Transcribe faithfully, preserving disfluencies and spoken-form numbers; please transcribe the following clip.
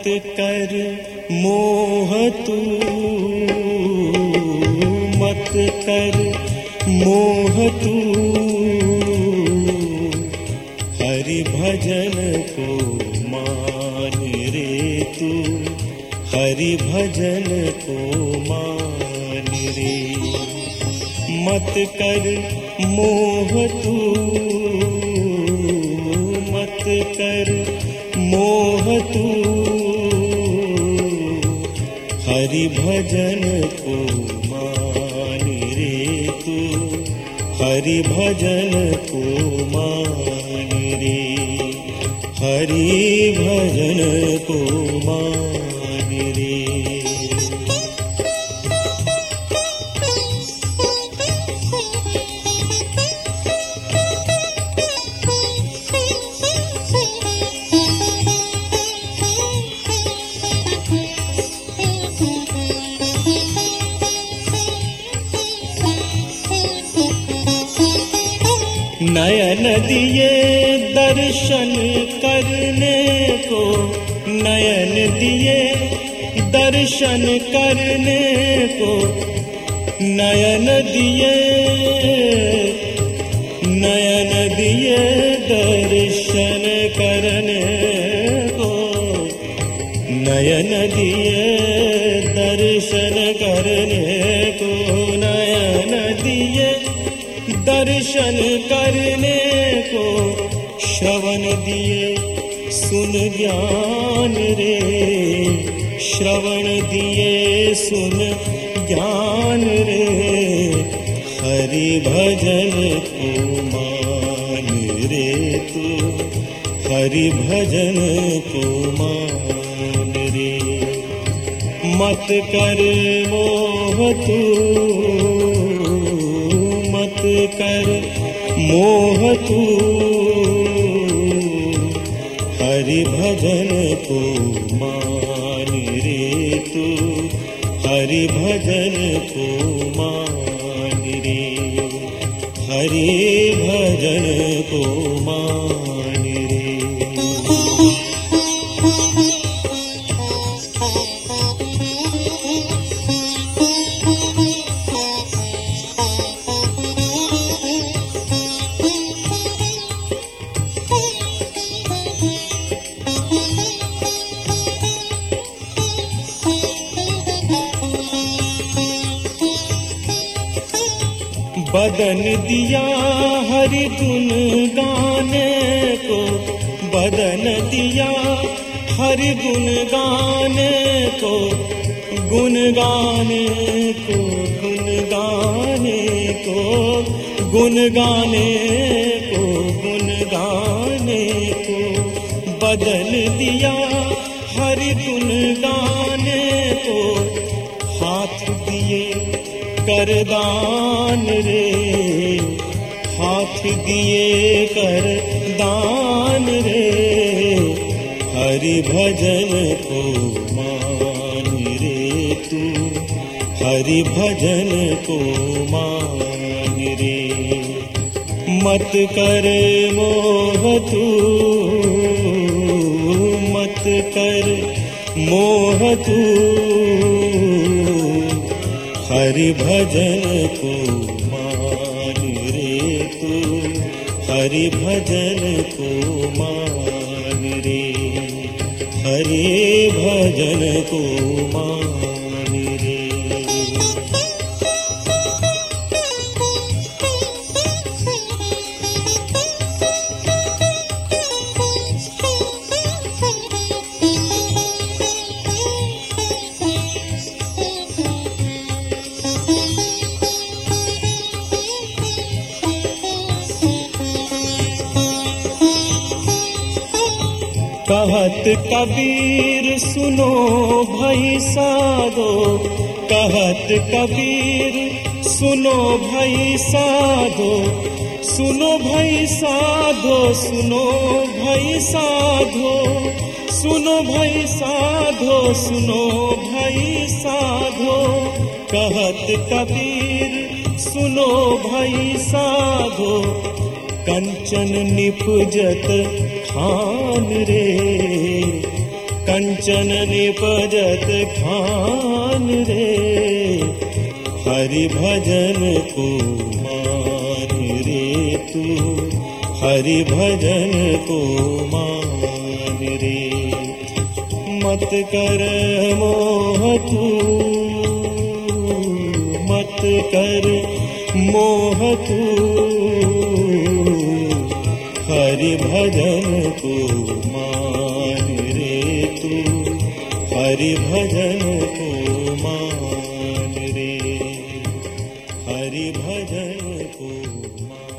मत कर मोह तू, मत कर मोह तू, हरि भजन को मान रे तू, हरि भजन को मान रे। मत कर मोह तू, मत कर मोह तू, हरि भजन को मान रे तू, हरि भजन को मान रे, हरि भजन को मान रे। नयन दिए दर्शन करने को, नयन दिए दर्शन करने को, नयन दिए नयन दिए दर्शन करने को, नयन दिए दर्शन करने को, नयन दिए दर्शन करने को, श्रवण दिए सुन ज्ञान रे, श्रवण दिए सुन ज्ञान रे, हरि भजन को मान रे तू, हरि भजन को मान रे। मत कर मोह तू, मत कर मोह तू, हरि भजन को मान रे तू, हरि भजन को मान रे, हरि भजन को मान रे। बदन दिया हरि गुण गाने को, बदन दिया हरि गुण गाने को, गुण गाने को, गुण गाने को, गुण गाने को, गुण गाने को। बदन दिया हरि गुण गाने को, हाथ दिए कर दान रे, हाथ दिए कर दान रे, हरि भजन को मान रे तू, हरि भजन को मान रे। मत कर मोह तू, मत कर मोह तू, हरि भजन को मान रे तू, हरि भजन को मान रे, हरि भजन को मान रे। कहत कबीर सुनो भाई साधो, कहत कबीर सुनो भाई साधो, सुनो भाई साधो, सुनो भाई साधो, सुनो भाई साधो, सुनो भाई साधो। कहत कबीर सुनो भाई साधो, कंचन निपजत खान रे, कंचन निपजत खान रे, हरि भजन को मान रे तू, हरि भजन को मान रे। मत कर मोह तू, मत कर मोह तू, हरि भजन को मान रे तू, हरि भजन को मान रे, हरि भजन को मान।